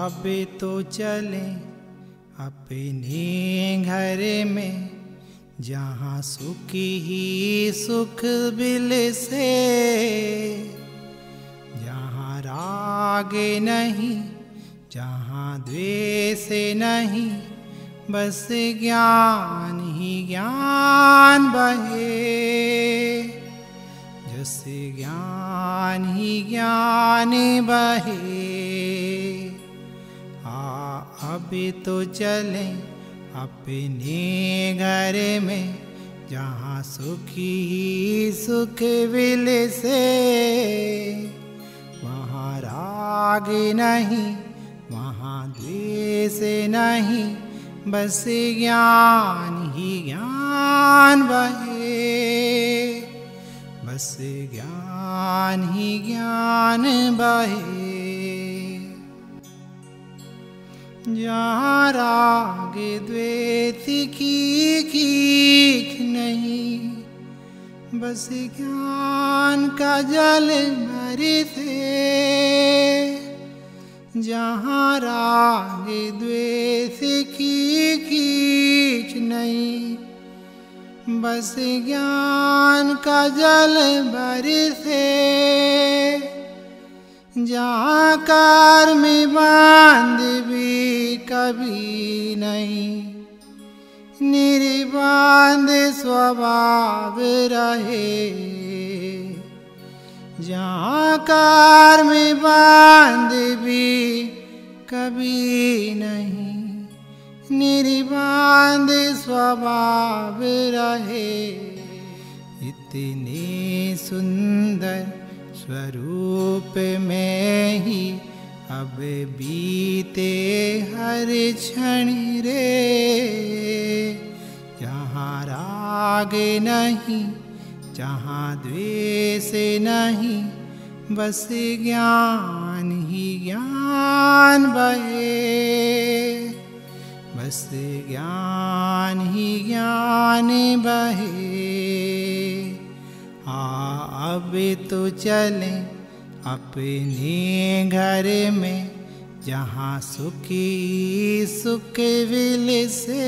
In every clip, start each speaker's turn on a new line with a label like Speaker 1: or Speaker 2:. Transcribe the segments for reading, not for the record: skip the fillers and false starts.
Speaker 1: अब तो चले अपने घर में, जहाँ सुख ही सुख बिल से, जहाँ राग नहीं, जहाँ द्वेष नहीं, बस ज्ञान ही ज्ञान बहे। जस ज्ञान ही ज्ञान बहे। अब तो चले अपने घर में, जहाँ सुख ही सुख बिल से, वहाँ राग नहीं, वहाँ द्वेष नहीं, बस ज्ञान ही ज्ञान बहे। बस ज्ञान ही ज्ञान बहे। जहाँ राग द्वेष की कीक नहीं, बस ज्ञान का जल बरसे। जहाँ राग द्वेष की कीक नहीं, बस ज्ञान का जल बरसे। जहाँ कर्म बांध भी कभी नहीं, निर्बांध स्वभाव रहे। जहाँ कर्म बांध भी कभी नहीं, निर्बांध स्वभाव रहे। इतने सुंदर स्वरूप में ही अब बीते हर क्षण रे। जहाँ राग नहीं, जहाँ द्वेष नहीं, बस ज्ञान ही ज्ञान बहे। बस ज्ञान ही ज्ञान बहे। अब तो चले अपने घर में, जहाँ सुख ही सुख बिल से,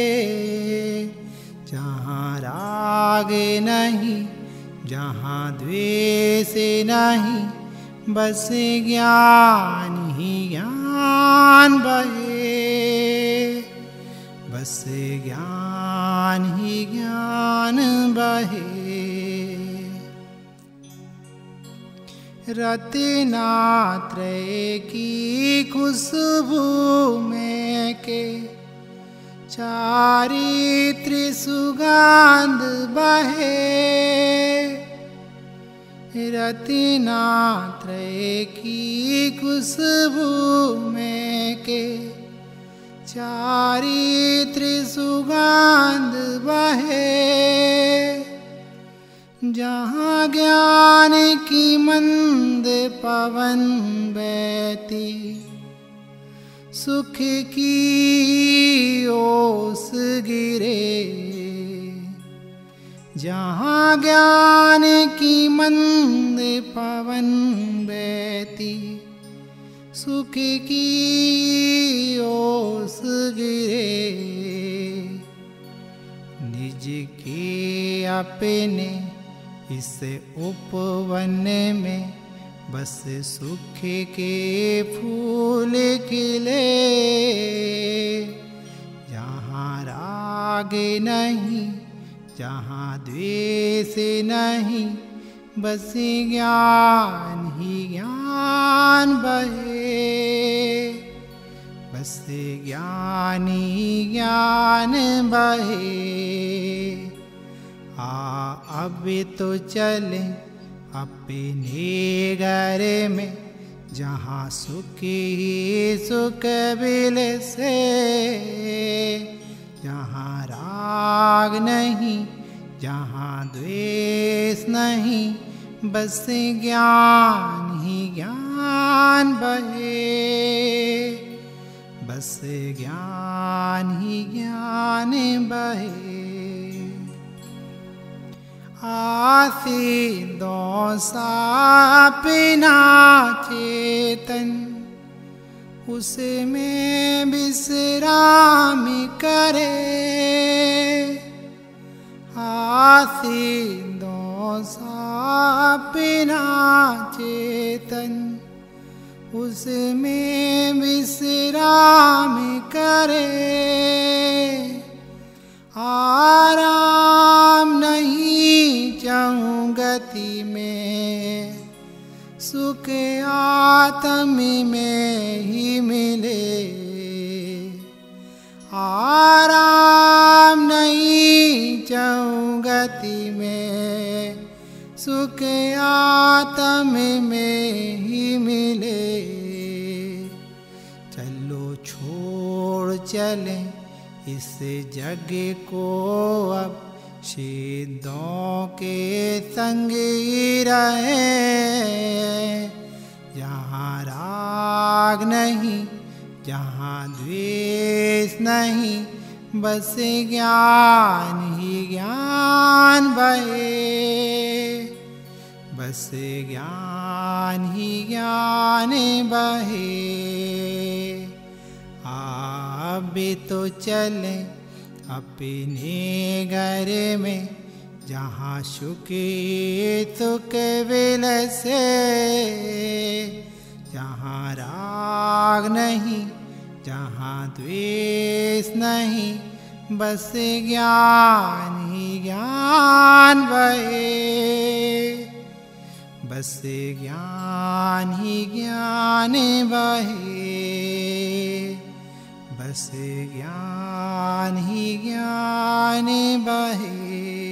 Speaker 1: जहाँ राग नहीं, जहाँ द्वेष नहीं, बस ज्ञान ही ज्ञान बहे। बस ज्ञान ही ज्ञान बहे। रत्नात्रय की खुशबू में के चारित्र सुगंध बहे। रत्नात्रय की खुशबू में के चारित्र सुगंध बहे। जहाँ ज्ञान की मंद पवन बहती, सुख की ओस गिरे। जहाँ ज्ञान की मंद पवन बहती, सुख की ओस गिरे। निज के अपने इस उपवन में, बस सुख के फूल खिले। जहाँ राग नहीं, जहाँ द्वेष नहीं, बस ज्ञान ही ज्ञान बहे। बस ज्ञान ही ज्ञान बहे। अब तो चले अपने घर में, जहाँ सुख ही सुख बिल से, जहाँ राग नहीं, जहाँ द्वेष नहीं, बस ज्ञान ही ज्ञान बहे। बस ज्ञान ही ज्ञान बहे। आसीदों सा अपना चेतन, उसमें विश्राम करे। आसींदों सा अपना चेतन उसमें विश्राम करे। आराम नहीं चाहूं गति में, सुख आत्म में ही मिले। आराम नहीं चाहूं गति में, सुख आत्म में ही मिले। चलो छोड़ चले इस जग को अब, सिद्धों के संग ही रहे। जहाँ राग नहीं, जहाँ द्वेष नहीं, बस ज्ञान ही ज्ञान बहे। बस ज्ञान ही ज्ञान बहे। अब तो चले अपने घर में, जहाँ सुख सुख विलसे। जहाँ राग नहीं, जहाँ द्वेष नहीं, बस ज्ञान ही ज्ञान बहे। बस ज्ञान ही ज्ञान बहे। बस ज्ञान ही ज्ञान बहे।